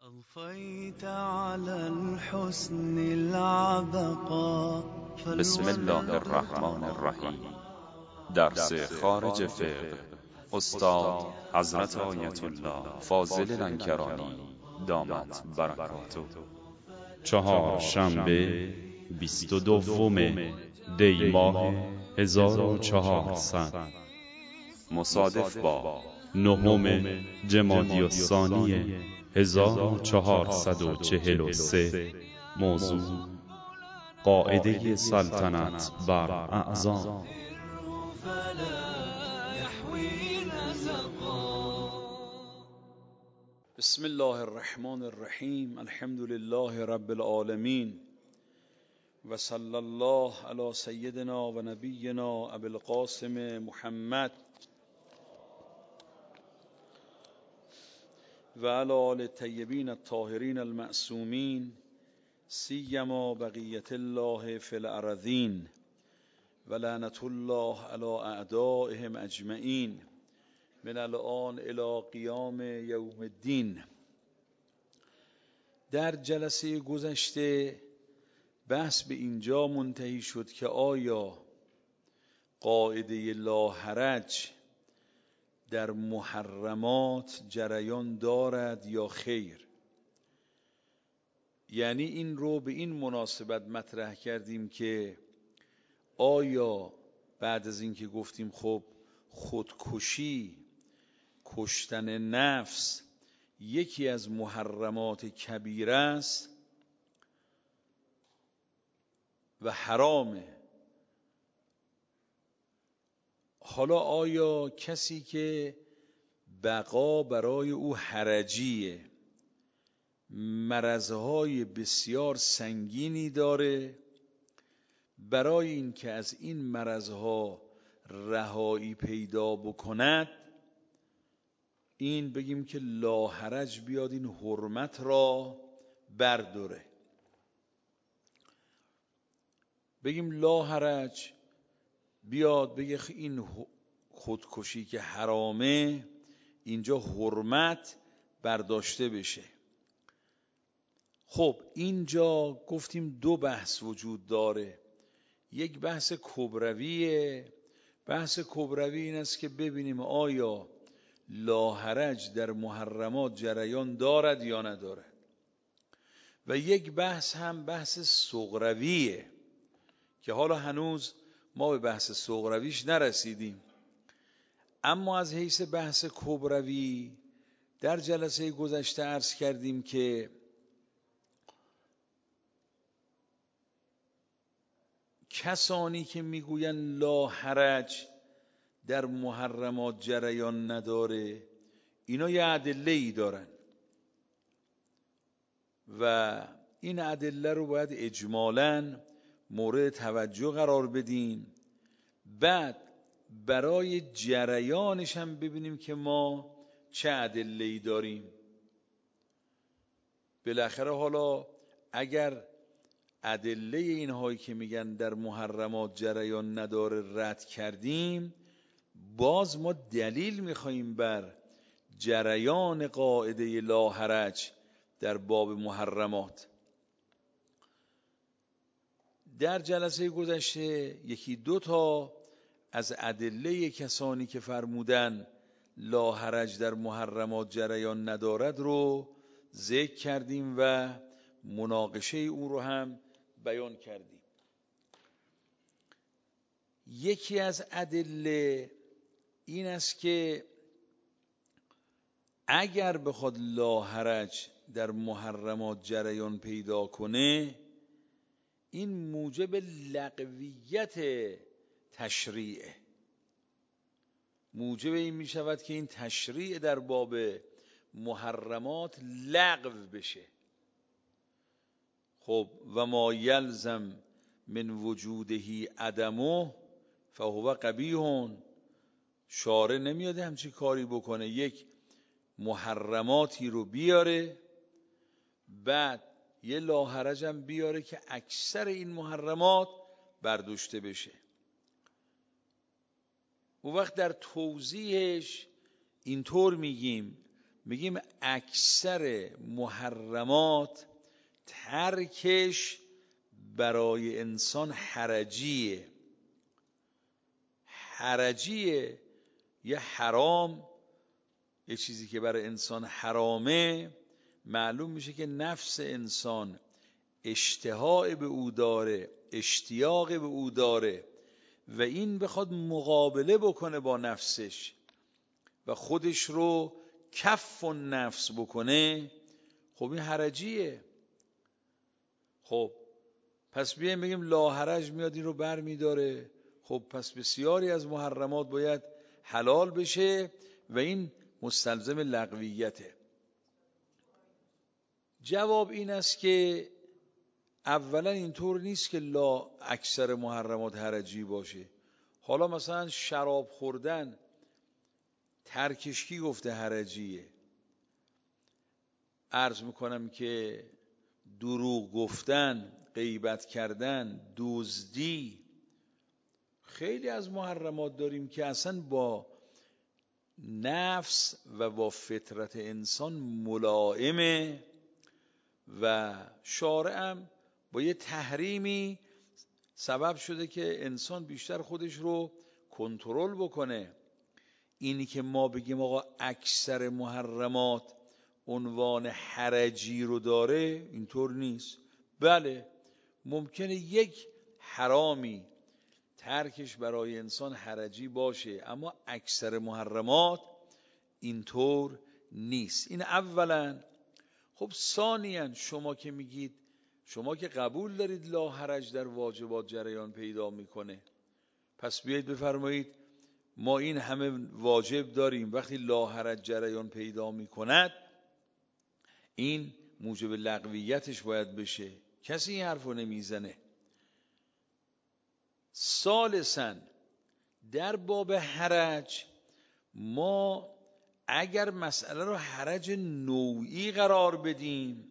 أضفيت على الحسن العبقى. بسم الله الرحمن الرحیم. درس خارج فقه استاد حضرت آیت الله فاضل لنکرانی دامت برکاته. چهارشنبه 22 دی ماه 1400 مصادف با 9 جمادی الثانی 1443. موضوع قاعده سلطنت بر اعضا. بسم الله الرحمن الرحیم. الحمد لله رب العالمین و صلی الله علی سیدنا و نبینا ابی القاسم محمد و علی آل الطیبین الطاهرین المعصومین سیما بقیت الله فی الارضین و لعنت الله علی اعدائهم اجمعین من الان الی قیام یوم الدین. در جلسه گذشته بحث به اینجا منتهی شد که آیا قاعده لا حرج در محرمات جریان دارد یا خیر. یعنی این رو به این مناسبت مطرح کردیم که آیا بعد از این که گفتیم خب خودکشی، کشتن نفس یکی از محرمات کبیره است و حرامه، حالا آیا کسی که بقا برای او حرجیه، مرضهای بسیار سنگینی داره، برای این که از این مرضها رهایی پیدا بکند، این بگیم که لا حرج بیاد این حرمت را برداره، بگیم لا حرج بیاد بگه این خودکشی که حرامه اینجا حرمت برداشته بشه. خب اینجا گفتیم دو بحث وجود داره. یک بحث کبرویه. بحث کبروی این است که ببینیم آیا لا حرج در محرمات جریان دارد یا ندارد، و یک بحث هم بحث صغرویه که حالا هنوز ما به بحث صغرویش نرسیدیم. اما از حیث بحث کبروی در جلسه گذشته عرض کردیم که کسانی که میگوین لا حرج در محرمات جریان نداره، اینا یه ادله‌ای دارن و این ادله رو باید اجمالاً مورد توجه قرار بدیم. بعد برای جریانش هم ببینیم که ما چه ادله‌ای داریم. بالاخره حالا اگر ادله اینهایی که میگن در محرمات جریان نداره رد کردیم، باز ما دلیل میخواییم بر جریان قاعده لا حرج در باب محرمات. در جلسه گذشته یکی دو تا از ادله کسانی که فرمودن لا حرج در محرمات جریان ندارد رو ذکر کردیم و مناقشه او رو هم بیان کردیم. یکی از ادله این است که اگر بخواد لا حرج در محرمات جریان پیدا کنه، این موجب لغویت تشریعه، موجب این می شود که این تشریع در باب محرمات لغو بشه. خب و ما یلزم من وجوده عدمه فهو قبیح. شارع نمیاد همچی کاری بکنه، یک محرماتی رو بیاره بعد یه لا حرج هم بیاره که اکثر این محرمات برداشته بشه. اون وقت در توضیحش اینطور میگیم میگیم اکثر محرمات ترکش برای انسان حرجیه. یه حرام، یه چیزی که برای انسان حرامه، معلوم میشه که نفس انسان اشتهاء به او داره، اشتیاق به او داره و این بخواد مقابله بکنه با نفسش و خودش رو کف النفس بکنه، خب این حرجیه. خب پس بیایم بگیم لاحرج میاد این رو بر میداره، خب پس بسیاری از محرمات باید حلال بشه و این مستلزم لغویته. جواب این است که اولا اینطور نیست که اکثر محرمات حرجی باشه. حالا مثلا شراب خوردن ترکش کی گفته حرجیه؟ عرض میکنم که دروغ گفتن، غیبت کردن، دزدی، خیلی از محرمات داریم که اصلا با نفس و با فطرت انسان ملائمه و شارعم با یه تحریمی سبب شده که انسان بیشتر خودش رو کنترل بکنه. اینی که ما بگیم آقا اکثر محرمات عنوان حرجی رو داره، اینطور نیست. بله ممکنه یک حرامی ترکش برای انسان حرجی باشه، اما اکثر محرمات اینطور نیست. این اولا. خب ثانیاً شما که میگید، شما که قبول دارید لا حرج در واجبات جریان پیدا میکنه، پس بیایید بفرمایید ما این همه واجب داریم، وقتی لا حرج جریان پیدا میکند این موجب لغویتش باید بشه. کسی این حرفو نمیزنه. ثالثاً در باب حرج ما اگر مسئله رو حرج نوعی قرار بدیم،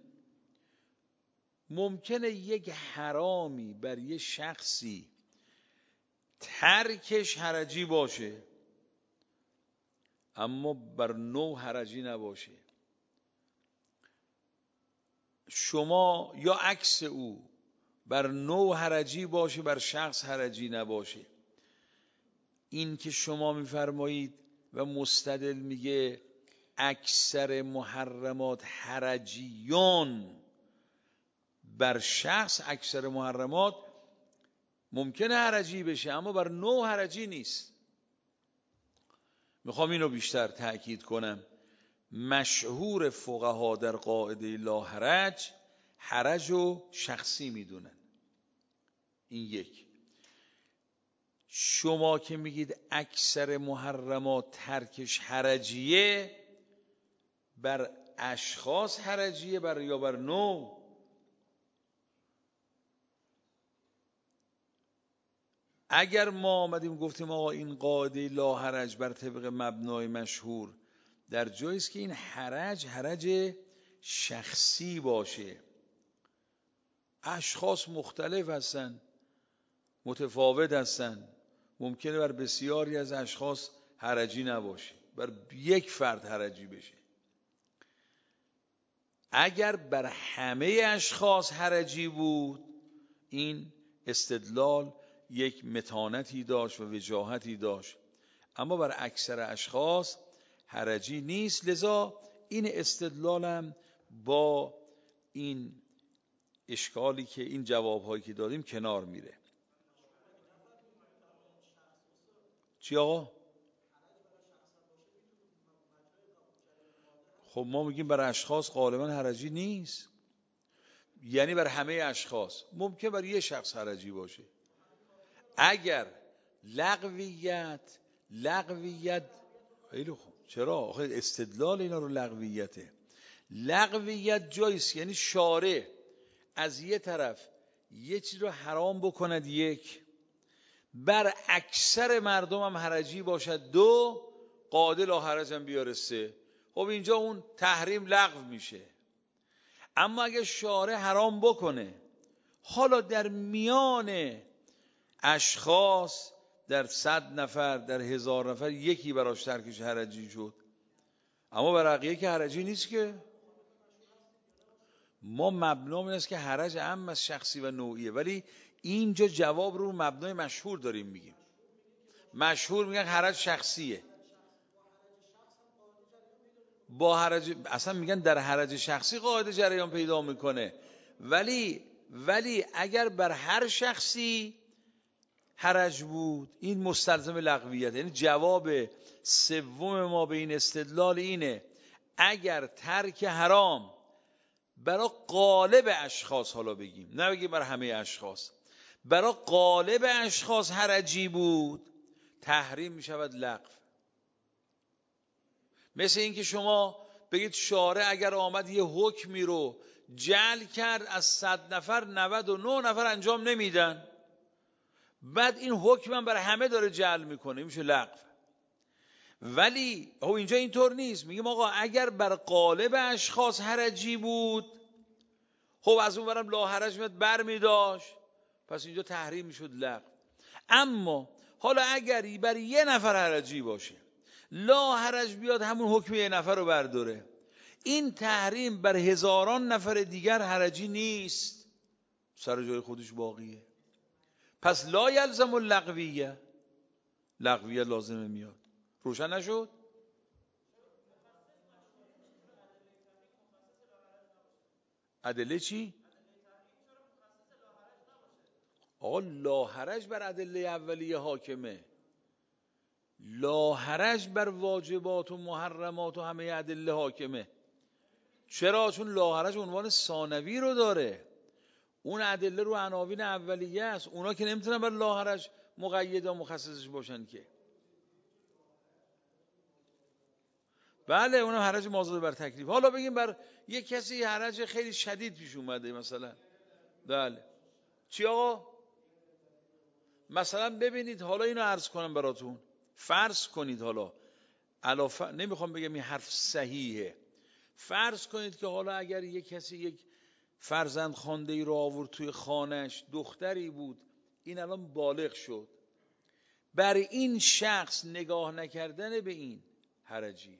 ممکنه یک حرامی بر یک شخصی ترکش حرجی باشه اما بر نوع حرجی نباشه. شما یا عکس او، بر نوع حرجی باشه بر شخص حرجی نباشه. این که شما میفرمایید و مستدل میگه اکثر محرمات حرجیون، بر شخص اکثر محرمات ممکنه حرجی بشه اما بر نوع حرجی نیست. میخوام اینو بیشتر تأکید کنم. مشهور فقها در قاعده لا حرج، حرج و شخصی میدونن. این یک. شما که میگید اکثر محرمات ترکش حرجیه، بر اشخاص حرجیه یا بر نوع؟ اگر ما آمدیم گفتیم آقا این قاعده لا حرج بر طبق مبنای مشهور در جایی است که این حرج شخصی باشه، اشخاص مختلف هستن، متفاوت هستن، ممکنه بر بسیاری از اشخاص حرجی نباشه، بر یک فرد حرجی بشه. اگر بر همه اشخاص حرجی بود، این استدلال یک متانتی داشت و وجاهتی داشت، اما بر اکثر اشخاص حرجی نیست. لذا این استدلالم با این اشکالی که این جوابهایی که دادیم کنار میره. چی آقا؟ خب ما میگیم بر اشخاص غالبا حرجی نیست، یعنی بر همه اشخاص. ممکن بر یه شخص حرجی باشه. اگر لغویت خیلی خوب، چرا؟ آخه استدلال اینا رو لغویت جایست، یعنی شارع از یه طرف یه چیز رو حرام بکند، یک، بر اکثر مردم هم حرجی باشد، دو، قاعده لا حرج هم بیاره، سه. خب اینجا اون تحریم لغو میشه. اما اگه شارع حرام بکنه، حالا در میان اشخاص، در 100 نفر، در 1000 نفر یکی براش ترکش حرجی شد، اما برای بقیه که حرجی نیست که. ما مبنامون است که حرج عام از شخصی و نوعیه، ولی اینجا جواب رو مبنای مشهور داریم میگیم. مشهور میگن حرج شخصیه. با حرج اصلا میگن در حرج شخصی قاعده جریان پیدا میکنه، ولی اگر بر هر شخصی حرج بود این مستلزم لغویت. یعنی جواب سوم ما به این استدلال اینه اگر ترک حرام برای غالب اشخاص، حالا بگیم نه بگیم برای همه اشخاص، برای غالب اشخاص حرجی بود تحریم می شود لغو. مثل این که شما بگید شارع اگر آمد یه حکمی رو جعل کرد از 100 نفر 99 نفر انجام نمیدن، بعد این حکم هم برای همه داره جعل میکنه، میشه لغو. ولی اینجا اینطور نیست، میگیم آقا اگر بر غالب اشخاص حرجی بود، خب از اون برم لا حرج میاد بر میداشت، پس اینجا تحریم میشد لغو. اما حالا اگر بر یه نفر حرجی باشه، لا حرج بیاد همون حکم یه نفر رو برداره، این تحریم بر هزاران نفر دیگر حرجی نیست، سر جای خودش باقیه. پس لا یلزم اللغویه، لغویه لازمه میاد. روشن نشد؟ ادله چی؟ آقا لا حرج بر ادله اولیه حاکمه، لا حرج بر واجبات و محرمات و همه ادله حاکمه. چرا؟ چون لا حرج عنوان ثانوی رو داره، اون ادله رو عناوین اولیه است، اونا که نمیتونن بر لا حرج مقید و مخصصش باشن که. بله اونم حرج مازاد بر تکلیف. حالا بگیم بر یک کسی حرج خیلی شدید پیش اومده مثلا، بله چی آقا؟ مثلا ببینید، حالا اینو عرض کنم براتون، فرض کنید حالا نمیخوام بگم این حرف صحیحه، فرض کنید که حالا اگر یک کسی یک فرزند خوانده ای رو آورد توی خانهش، دختری بود، این الان بالغ شد، برای این شخص نگاه نکردن به این حرجیه.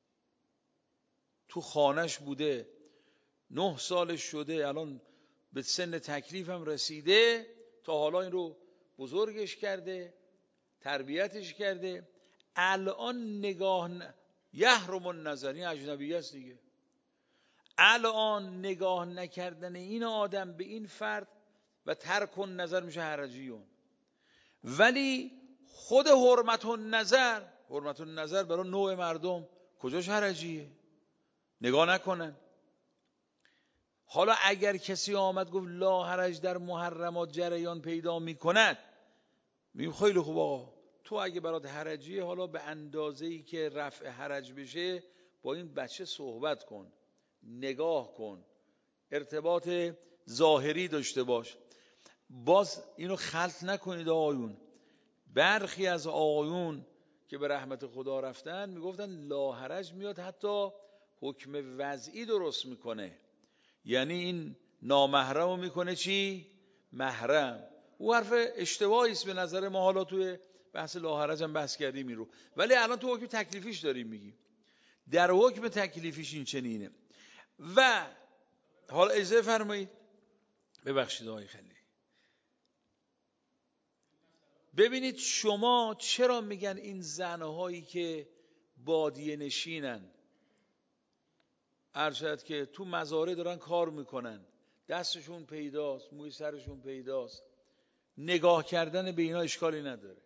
تو خانهش بوده، 9 سالش شده، الان به سن تکلیف هم رسیده، تا حالا این رو بزرگش کرده، تربیتش کرده، الان یحرم النظر، این اجنبیه است دیگه، الان نگاه نکردن این آدم به این فرد و ترک النظر میشه حرجیون. ولی خود حرمت النظر برای نوع مردم کجاش حرجیه؟ نگاه نکنن. حالا اگر کسی آمد گفت لا حرج در محرمات جریان پیدا میکند، میگیم خیلی خوب آقا، تو اگه برات حرجیه، حالا به اندازه‌ای که رفع حرج بشه با این بچه صحبت کن، نگاه کن، ارتباط ظاهری داشته باش. باز اینو خلط نکنید آقایون، برخی از آقایون که به رحمت خدا رفتن میگفتن لا حرج میاد حتی حکم وضعی درست میکنه، یعنی این نامحرم رو میکنه چی؟ محرم. او حرف اشتباهی است به نظر ما، حالا توی بحث لا حرج هم بحث کردیم این رو، ولی الان تو حکم تکلیفیش داریم میگیم. در حکم تکلیفیش این چنینه. و حالا اجازه فرمایید، ببخشید آقای خلیلی، ببینید شما چرا میگن این زنهایی که بادیه نشینن، ارشد که تو مزارع دارن کار میکنن، دستشون پیداست، موی سرشون پیداست، نگاه کردن به اینا اشکالی نداره.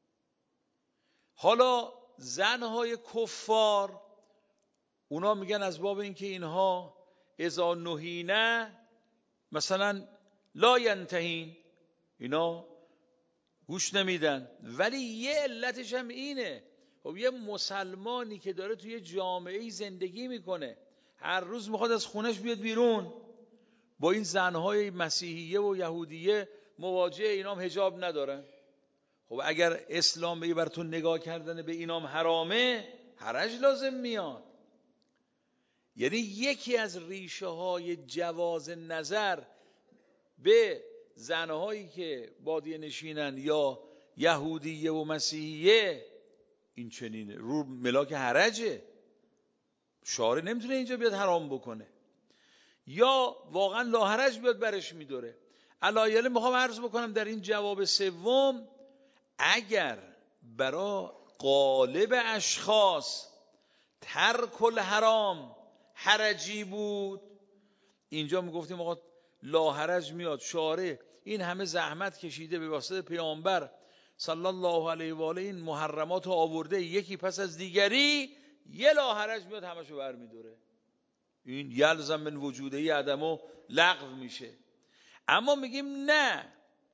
حالا زنهای کفار اونا میگن از باب اینکه اینها اذا نهینه مثلا لا ینتهین، اینا گوش نمیدن. ولی یه علتش هم اینه، خب یه مسلمانی که داره توی جامعه‌ای زندگی میکنه، هر روز میخواد از خونش بیاد بیرون، با این زنهای مسیحیه و یهودیه مواجه، اینام حجاب ندارن، خب اگر اسلام بگه بر تو نگاه کردن به اینام حرامه، حرج لازم میاد. یعنی یکی از ریشه های جواز نظر به زنهایی که بادیه نشینن یا یهودیه و مسیحیه این چنینه، رو ملاک حرجه. شارع نمیتونه اینجا بیاد حرام بکنه، یا واقعا لاحرج بیاد برش میداره. علایله میخوام عرض بکنم در این جواب سوم، اگر برای غالب اشخاص ترک الحرام حرجی بود، اینجا میگفتیم آقا لاحرج میاد، شارع این همه زحمت کشیده به واسطه پیامبر صلی الله علیه و آله این محرمات رو آورده، یکی پس از دیگری یه لاحرج میاد همشو برمیداره، این یلزم من وجوده عدمو لغو میشه. اما میگیم نه،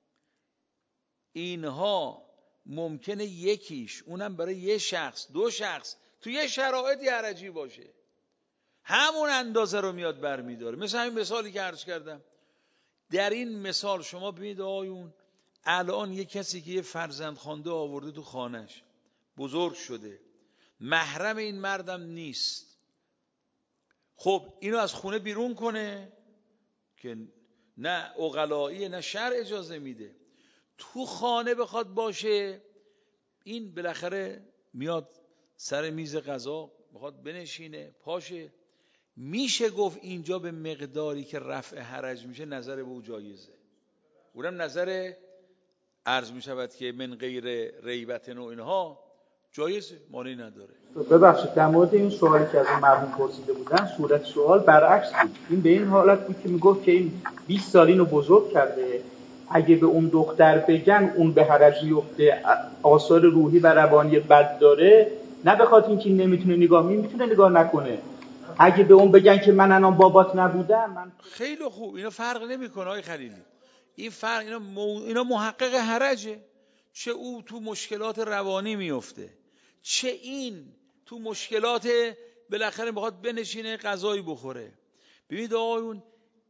اینها ممکنه یکیش اونم برای یه شخص دو شخص تو یه شرایطی حرجی باشه، همون اندازه رو میاد برمیداره. مثل همین مثالی که عرض کردم، در این مثال شما ببینید آقایون، الان یه کسی که یه فرزند خوانده آورده تو خانهش، بزرگ شده، محرم این مردم نیست، خب اینو از خونه بیرون کنه که نه عقلایی نه شرع اجازه میده، تو خانه بخواد باشه، این بالاخره میاد سر میز غذا بخواد بنشینه پاشه، میشه گفت اینجا به مقداری که رفع حرج میشه نظر به او جایزه، اونم نظر عرض میشود که من غیر ریبتن و اینها جایزه، مانعی نداره. ببخشید در مورد این سوالی که از اون مرحوم پرسیده بودن، صورت سوال برعکس بود. این به این حالت بود که میگفت که این 20 سال اینو بزرگ کرده، اگه به اون دختر بگن اون به حرج میفته، آثار روحی و روانی بد داره، نه بخاطر اینکه نمیتونه نگاه، میتونه نگاه نکنه، اگه به اون بگن که من الان بابات نبودم من. خیلی خوب، اینا فرق نمیکنه آقای خلیلی، این فرق اینا محقق حرجه، چه او تو مشکلات روانی میفته، چه این تو مشکلات بالاخره میخواد بنشینه غذایی بخوره. ببینید آقایون،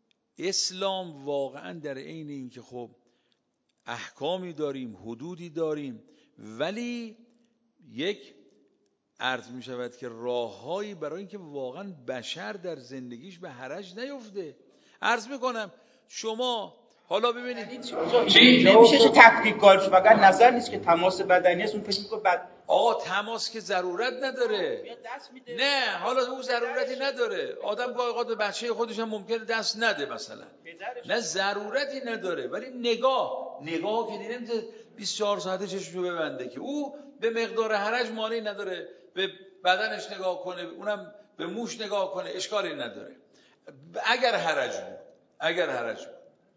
اسلام واقعا در عین این که خب احکامی داریم، حدودی داریم، ولی یک عرض می شود که راههایی برای اینکه واقعا بشر در زندگیش به حرج نیفته. عرض می کنم شما حالا ببینید نمیشه چه تفکیک گالف فقط نظر نیست که تماس بدنی است، اون فکر می‌کنه بعد آقا تماس که ضرورت نداره، نه حالا اون ضرورتی نداره، آدم گاهی اوقات به بچه خودش هم ممکنه دست نده مثلا، نه ضرورتی نداره، ولی نگاه که دیدیم 24 ساعته چشمشو ببنده که او به مقدار حرج مانعی نداره به بدنش نگاه کنه، اونم به موش نگاه کنه، اشکالی نداره اگر حرج بود.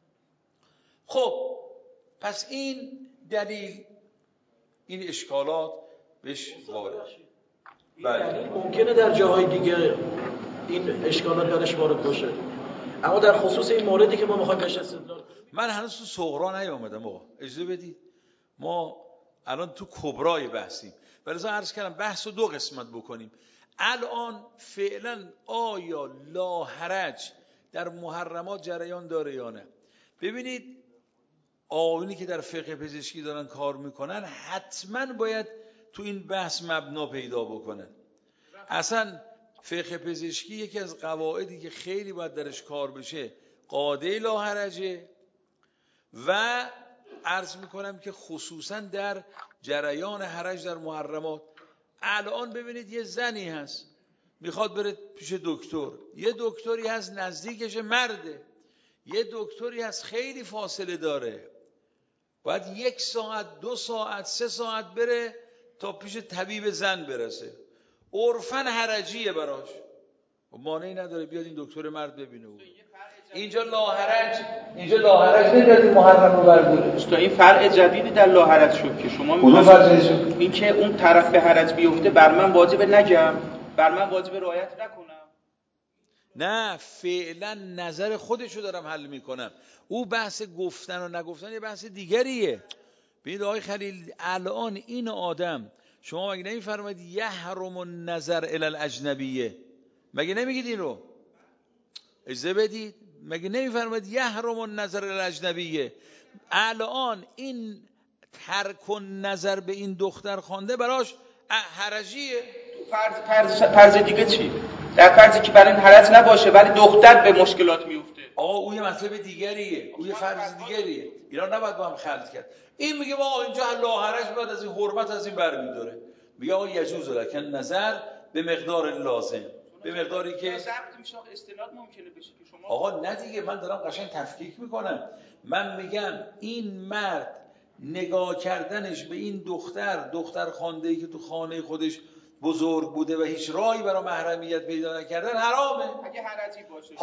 خب پس این دلیل، این اشکالات بهش وارد، یعنی ممکنه در جاهای دیگه این اشکالات درش وارد باشه، اما در خصوص این موردی که ما میخوایم بهش استدلال کنیم، من هنوز تو صغرا نیومدم آقا، اجازه بدید، ما الان تو کبرای بحثیم، ولی عرض کردم بحث رو دو قسمت بکنیم. الان فعلا آیا لاحرج در محرمات جریان داره یا نه؟ ببینید آقایونی که در فقه پزشکی دارن کار میکنن حتما باید تو این بحث مبنا پیدا بکنن. اصلا فقه پزشکی یکی از قواعدی که خیلی باید درش کار بشه قاعده لاحرجه، و عرض میکنم که خصوصا در جریان حرج در محرمات. الان ببینید یه زنی هست میخواد بره پیش دکتر، یه دکتری هست نزدیکش مرده، یه دکتری هست خیلی فاصله داره، باید 1 ساعت 2 ساعت 3 ساعت بره تا پیش طبیب زن برسه، عرفاً حرجیه براش، مانعی نداره بیاد این دکتر مرد ببینه. اینجا لاحرج نمیاد محرم رو برداره. تو این فرع جدیدی در لاحرج شد که شما میگید این که اون طرف به حرج بیفته بر من واجب نگم، بر من واجب رعایت نکنم. نه فعلا نظر خودشو دارم حل میکنم، او بحث گفتن و نگفتن یه بحث دیگریه. ببینید آقای خلیل، الان این آدم شما مگه نمیفرمایید یحرم النظر الی الاجنبیه؟ مگه نمیگید این رو؟ اجازه بدید، مگه نمیفرمایید یحرم النظر الی الاجنبیه؟ الان این ترک النظر به این دختر خوانده براش حرجیه. فرض دیگه چی؟ در فرضی که برای این حرج نباشه ولی دختر به مشکلات میفته. آقا اون یه مطلب دیگریه، اون یه فرض دیگریه، اینا نباید با هم خلط کرد. این میگه آقا اینجا لاحرج باید از این حرمت از این برمیداره، میگه آقا یجوز لکن نظر به مقدار لازم. به مقداری که ضبط میشه استناد ممکنه بشه که شما آقا نه دیگه، من دارم قشنگ تفکیک میکنم. من میگم این مرد نگاه کردنش به این دختر خانده‌ای که تو خانه خودش بزرگ بوده و هیچ راهی برای محرمیت پیدا نکردن حرامه. اگه حرجی باشه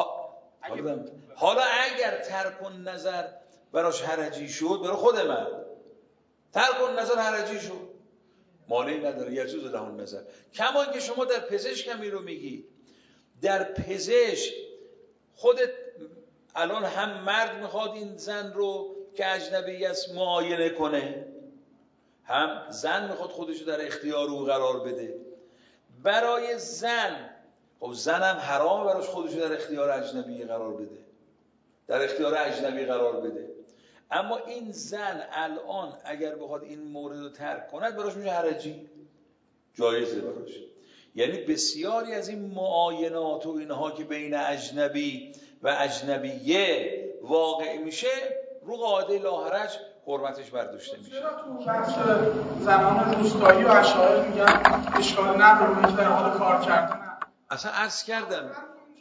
حالا اگر ترک النظر براش حرجی شد، برای خود من ترک النظر حرجی شد، مانعی نداره، یجوز له النظر. کما که شما در پزشک هم رو میگی، در پزشک خودت الان هم مرد میخواد این زن رو که اجنبی است معاینه کنه، هم زن میخواد خودشو در اختیار او قرار بده. برای زن، خب زن هم حرام براش خودشو در اختیار اجنبی قرار بده، در اختیار اجنبی قرار بده. اما این زن الان اگر بخواد این مورد رو ترک کند، براش میشه حرجی، جایزه براش. یعنی بسیاری از این معاینات و اینها که بین اجنبی و اجنبیه واقع میشه، رو قاعده لاحرج حرمتش برداشته میشه. چرا تو بحث زنان روستایی و اشاعره میگن اشکال نداره که در حال کار کردن؟ اصلا عرض کردم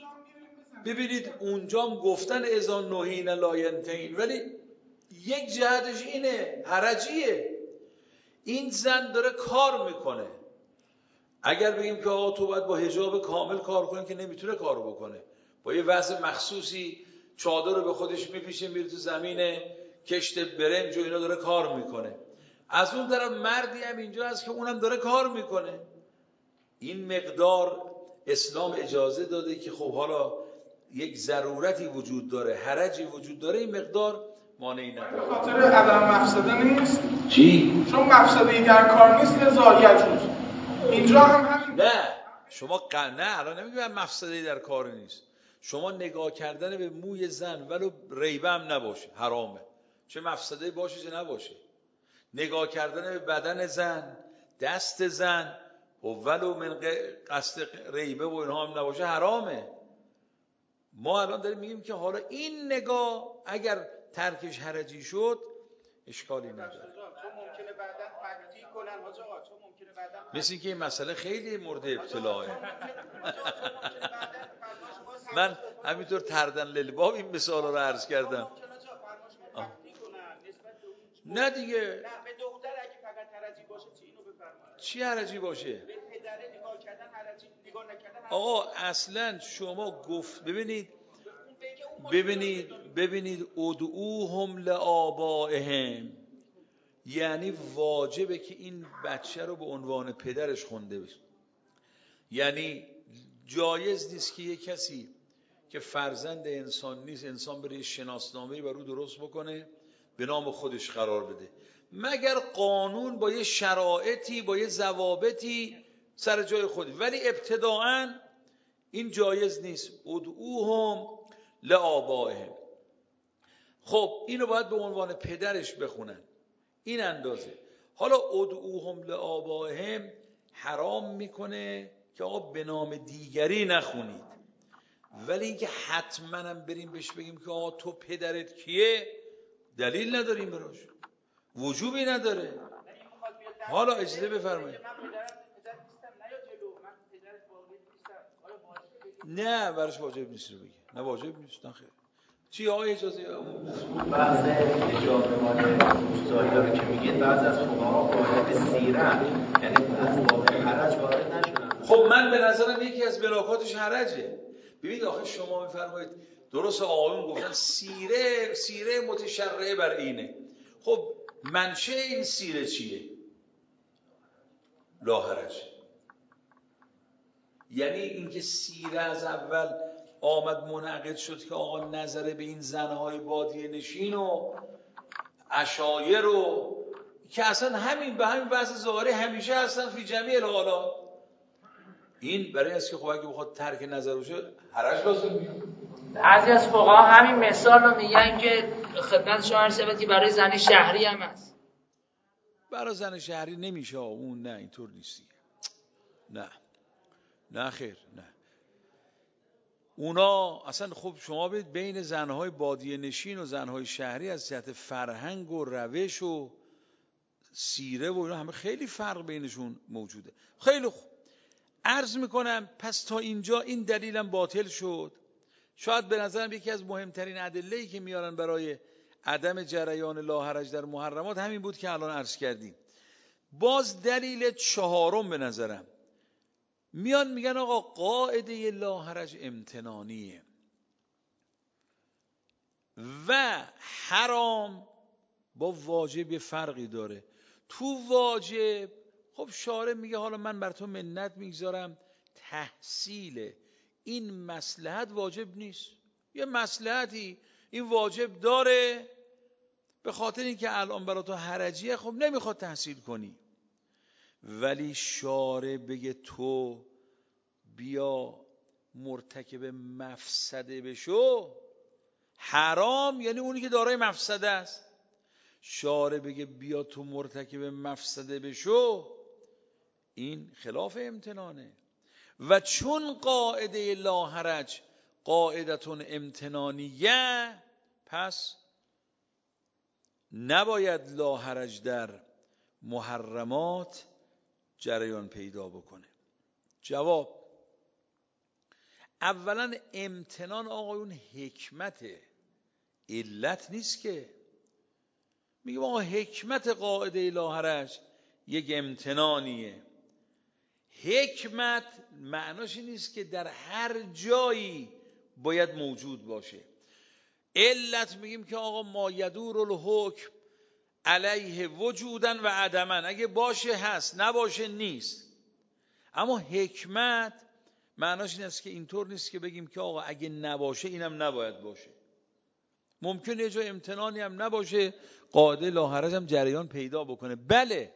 ببینید اونجام گفتن اذا نهین لا ینتهین، ولی یک جهتش اینه حرجیه. این زن داره کار میکنه. اگر بگیم که آقا تو باید با حجاب کامل کار کنی، که نمیتونه کارو بکنه، با یه وضع مخصوصی چادر رو به خودش میپیشه میره تو زمین کشت برنج و اینا داره کار میکنه. از اون طرف مردی هم اینجا هست که اونم داره کار میکنه. این مقدار اسلام اجازه داده که خب حالا یک ضرورتی وجود داره، حرجی وجود داره، این مقدار مانعی نداره. به خاطر عدم مفسده نیست؟ چی؟ چون مفسده‌ای در کار نیست لذا یجوز. اینجا هم همین. نه شما نه الان نمیگم مفسده‌ای در کار نیست. شما نگاه کردن به موی زن ولو ریبه هم نباشه حرامه، چه مفسده‌ای باشه چه نباشه. نگاه کردن به بدن زن، دست زن و ولو من قصد ریبه و اینها هم نباشه حرامه. ما الان داریم میگیم که حالا این نگاه اگر ترکش حرجی شد اشکالی نداره. چون ممکنه بعداً تکتیک کنن حاج آقا، چون ممکنه بعداً مثل اینکه این مسئله خیلی مورد ابتلاه. من همینطور تردن للباب این مثال رو عرض کردم. نه دیگه، نه به دختر اگه فقط حرجی باشه چی اینو بفرمایید؟ چی حرجی باشه؟ به پدره نگاه کردن حرجی، نگاه نکردن. آقا اصلا شما گفت ببینید ادعوهم لآبائهم، یعنی واجبه که این بچه رو به عنوان پدرش خونده بشه. یعنی جایز نیست که یک کسی که فرزند انسان نیست، انسان بره شناسنامه‌ای بر او درست بکنه به نام خودش قرار بده، مگر قانون با یه شرایطی با یه ضوابطی سر جای خودی. ولی ابتداعاً این جایز نیست. ادعوهم لآبائهم، خب اینو باید به عنوان پدرش بخونن، این اندازه. حالا ادعوهم لآبائهم حرام میکنه که آقا به نام دیگری نخونید، ولی اینکه حتما هم بریم بهش بگیم که آقا تو پدرت کیه، دلیل نداریم براش، وجوبی نداره. حالا اجازه بفرمایید. نه براش واجب نیست رو بگی، نه واجب نیست، نه خیر. چی آقای اجازه؟ بحث حجاب مال روستایی رو که میگید بعضی از فقها وارد سیرن، یعنی از باب حرج وارد نشدن. خب من به نظرم یکی از بلاکاتش حرجه. ببینید آخه شما میفرمایید درست آقایون گفتن سیره متشرعه بر اینه. خب منشه این سیره چیه؟ لا حرج. یعنی اینکه سیره از اول آمد منعقد شد که آقا نظر به این زنهای بادیه نشین و عشایر و که اصلا همین به همین وضع ظاهری همیشه هستن فی جمیع الحالات، این برای است که خب اگه بخواد ترک نظر بشه حرج لازم میاد. بعضی از فقها همین مثال رو میگن که خدمت شما عرض شود که برای زن شهری هم هست. برای زن شهری نمیشه اون، نه اینطور نیست. نه خیر، نه اونا اصلا. خب شما برید بین زنهای بادیه نشین و زنهای شهری از جهت فرهنگ و روش و سیره و اینا همه خیلی فرق بینشون موجوده. خیلی خوب، عرض میکنم پس تا اینجا این دلیلم باطل شد. شاید به نظرم یکی از مهمترین ادله‌ای که میارن برای عدم جریان لاحرج در محرمات همین بود که الان عرض کردیم. باز دلیل چهارم به نظرم میان میگن آقا قاعده لاحرج امتنانیه و حرام با واجب فرقی داره. تو واجب خب شارع میگه حالا من بر تو منت میگذارم، تحصیل این مصلحت واجب نیست، یه مصلحتی این واجب داره، به خاطر اینکه الان برای تو حرجیه خب نمیخواد تحصیل کنی. ولی شارع بگه تو بیا مرتکب مفسده بشو، حرام یعنی اونی که دارای مفسده است. شارع بگه بیا تو مرتکب مفسده بشو، این خلاف امتنانه. و چون قاعده لاحرج قاعدتون امتنانیه، پس نباید لاحرج در محرمات جریان پیدا بکنه. جواب: اولا امتنان آقایون حکمته، علت نیست که. میگم آقا حکمت قاعده لاحرج یک امتنانیه. حکمت معناش این نیست که در هر جایی باید موجود باشه. علت میگیم که آقا ما یدور الحکم علیه وجودن و عدمن، اگه باشه هست، نباشه نیست. اما حکمت معناش این است که اینطور نیست که بگیم که آقا اگه نباشه اینم نباید باشه. ممکنه یه جای امتنانی هم نباشه، قاعده لاحرج هم جریان پیدا بکنه. بله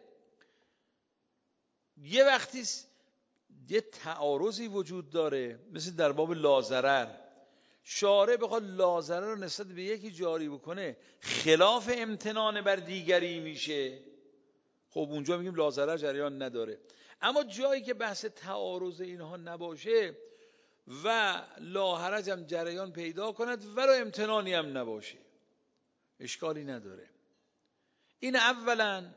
یه وقتی یه تعارضی وجود داره، مثل در باب لازرر، شارع بخواد لازرر رو نسبت به یکی جاری بکنه خلاف امتنان بر دیگری میشه، خب اونجا میگیم لازرر جریان نداره. اما جایی که بحث تعارض اینها نباشه و لاحرج هم جریان پیدا کند ولو امتنانی هم نباشه، اشکالی نداره. این اولا.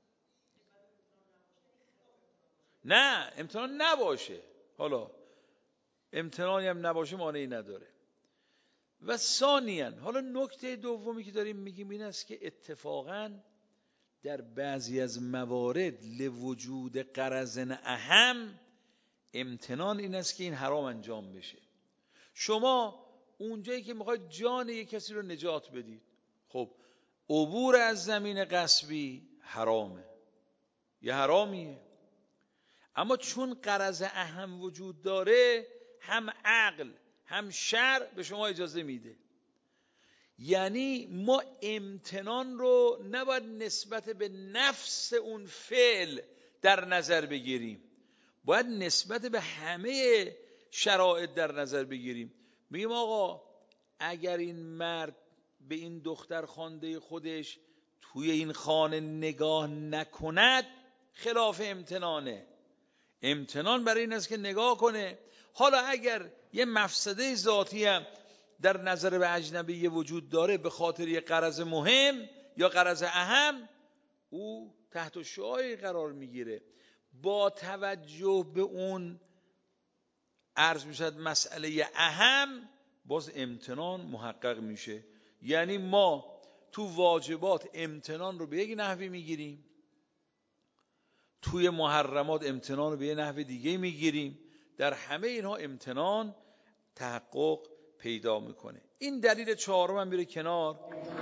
نه امتنان نباشه، حالا امتنانی هم نباشه مانعی نداره. و ثانیاً حالا نکته دومی که داریم میگیم این است که اتفاقاً در بعضی از موارد لوجود غرض اهم امتنان این است که این حرام انجام بشه. شما اونجایی که میخواید جان یک کسی رو نجات بدید، خب عبور از زمین غصبی حرامه، یه حرامیه. اما چون غرض اهم وجود داره، هم عقل هم شرع به شما اجازه میده. یعنی ما امتنان رو نباید نسبت به نفس اون فعل در نظر بگیریم، باید نسبت به همه شرایط در نظر بگیریم. میگیم آقا اگر این مرد به این دختر خوانده خودش توی این خانه نگاه نکند خلاف امتنانه. امتنان برای این است که نگاه کنه. حالا اگر یه مفسده ذاتی هم در نظر به اجنبی وجود داره به خاطر یه غرض مهم یا غرض اهم، او تحت شعاع قرار میگیره. با توجه به اون عرض میشد مسئله اهم، باز امتنان محقق میشه. یعنی ما تو واجبات امتنان رو به یک نحوی میگیریم، توی محرمات امتنان رو به یک نحو دیگه میگیریم. در همه اینها امتنان تحقق پیدا میکنه. این دلیل چهارم هم میره کنار.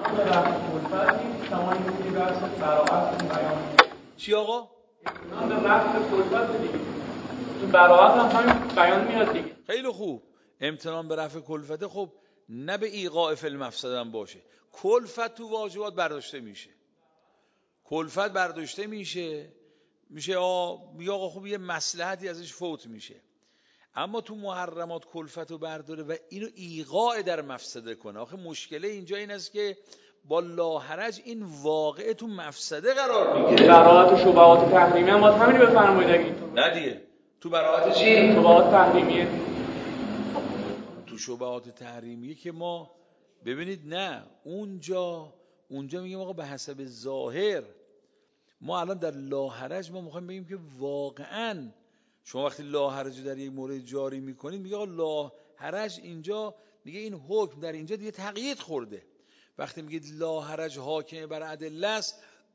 چی آقا؟ امتنان به رفع کلفت دیگه، تو براعت هم همین بیان میاد دیگه. خیلی خوب. امتنان به رفع کلفته، خب نه به ایقاع فی المفسده هم باشه. کلفت تو واجبات برداشته میشه، کلفت برداشته میشه آقا خوب یه مصلحتی ازش فوت میشه. اما تو محرمات کلفت رو برداره و اینو ایقاع در مفسده کنه. آخه مشکله اینجا این است که با لاحرج این واقعه تو مفسده قرار میگیره. براعت و شبهات تحریمی هم باید همینی بفرمایید اگه اینطور نه دیگه. تو براعت چی؟ شبهات تحریمیه. تو شبهات تحریمیه که ما ببینید نه اونجا میگیم آقا به حسب ظاهر. ما الان در لاحرج ما میخوایم بگیم که واقعاً شما وقتی لا حرج در یک مورد جاری میکنید میگه آقا لا حرج اینجا، میگه این حکم در اینجا دیگه تقیید خورده. وقتی میگید لا حرج حاکم بر ادله است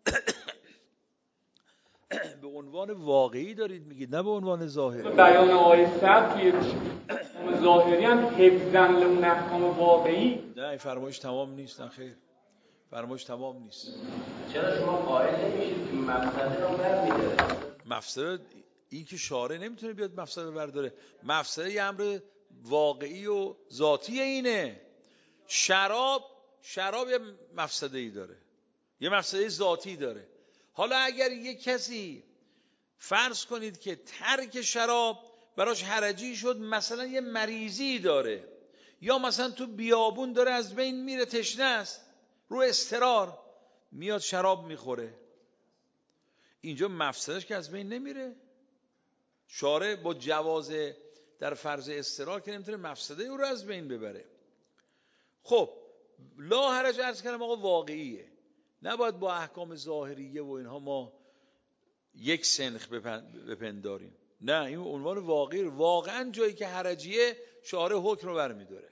به عنوان واقعی دارید میگید، نه به عنوان ظاهری. بیان آیه 100 توی احکام ظاهری هم حفظاً لون احکام واقعی. نه این فرمایش تمام نیست. نه خیر، فرمایش تمام نیست. چرا شما قائل نمیشید که مفسده رو برمی‌داره؟ مفسده این که شارع نمیتونه بیاد مفسده برداره. مفسده یه امر واقعی و ذاتی اینه. شراب یه مفسده ای داره، یه مفسده ذاتی داره. حالا اگر یک کسی فرض کنید که ترک شراب براش حرجی شد، مثلا یه مریضی داره، یا مثلا تو بیابون داره از بین میره، تشنه است، رو اضطرار میاد شراب میخوره، اینجا مفسدش که از بین نمیره. شارع با جواز در فرض اضطرار که نمیتونه مفسده او رو از بین ببره. خب لا حرج عرض کردم آقا واقعیه، نباید با احکام ظاهریه و اینها ما یک سنخ بپنداریم. نه، این عنوان واقعی، واقعا جایی که حرجیه شارع حکم رو برمی‌داره.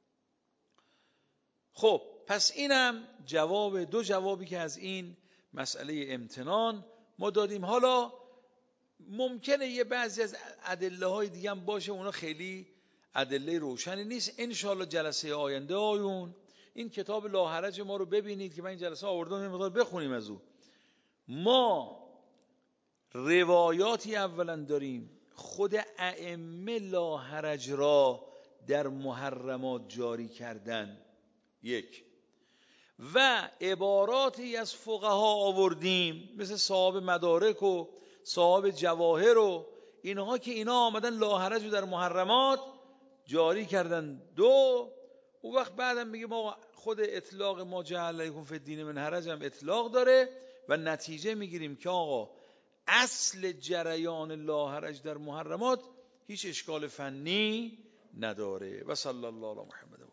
خب پس اینم دو جوابی که از این مسئله امتنان ما دادیم. حالا ممکنه یه بعضی از ادله های دیگه هم باشه، اونا خیلی ادله روشنی نیست. انشالله جلسه آینده آیون این کتاب لا حرج ما رو ببینید که من این جلسه آوردم یه مقدار بخونیم از او. ما روایاتی اولا داریم خود ائمه لا حرج را در محرمات جاری کردن، یک، و عباراتی از فقها آوردیم مثل صاحب مدارک و صاحب جواهر و اینها که اینا آمدن لا حرج رو در محرمات جاری کردن. دو، اون وقت بعدم میگه ما خود اطلاق ما جعل علیکم فی الدین من حرج هم اطلاق داره و نتیجه میگیریم که آقا اصل جریان لا حرج در محرمات هیچ اشکال فنی نداره. و صلی الله علی محمد.